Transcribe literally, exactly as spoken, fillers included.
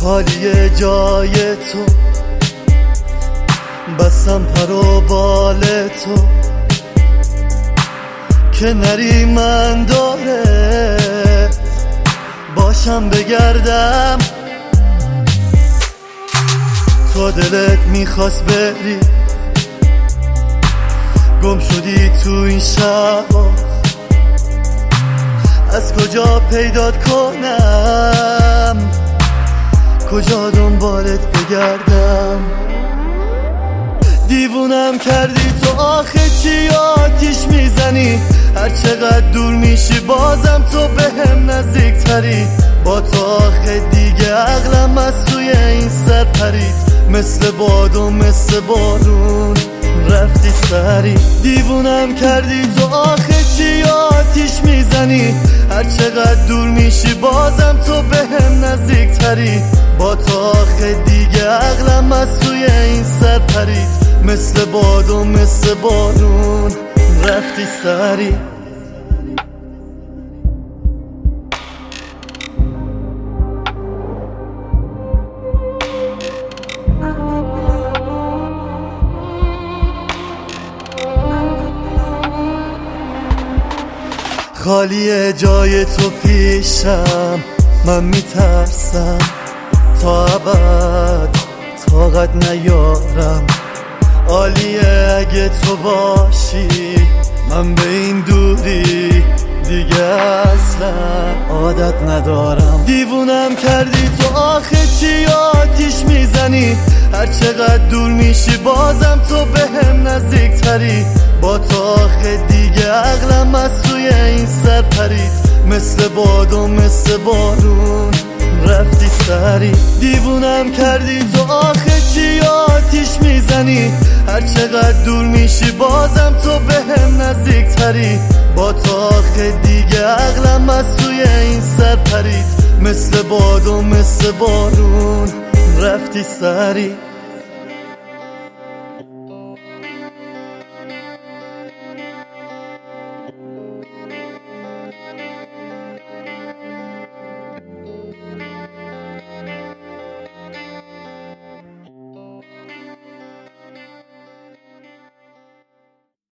خالی جای تو، بسم پر و بال تو که نری من داره باشم بگردم. تو دلت میخواست بری، گم شدی تو این شبا، از کجا پیدات کنم، کجا دنبالت بگردم. دیوونم کردی تو آخه چی آتیش میزنی، هر چقدر دور میشی بازم تو به هم نزدیک تری. با تو آخه دیگه عقلم از توی این سر پرید، مثل باد و مثل بارون رفتی سری. دیوونم کردی تو آخه چی آتیش میزنی، هر چقدر دور میشی بازم تو به هم نزدیک تری. با تو آخه دیگه عقلم از توی این سر پرید، مثل باد و مثل بارون رفتی سری. خالی جای تو پیشم، من میترسم تا ابد طاقت نیارم. عالیه اگه تو باشی، من به این دوری دیگه اصلا عادت ندارم. دیوونم کردی تو آخه چی آتیش میزنی، هر چقدر دور میشی بازم تو به هم نزدیک تری. با تو آخه دیگه عقلم از توی این سر پرید، مثل باد و مثل بارون رفتی سری. دیوونم کردی تو آخه چی آتیش میزنی، هر چقدر دور میشی بازم تو به هم نزدیک تری. با تو آخه دیگه عقلم از توی این سر پرید، مثل باد و مثل بارون رفتی سری.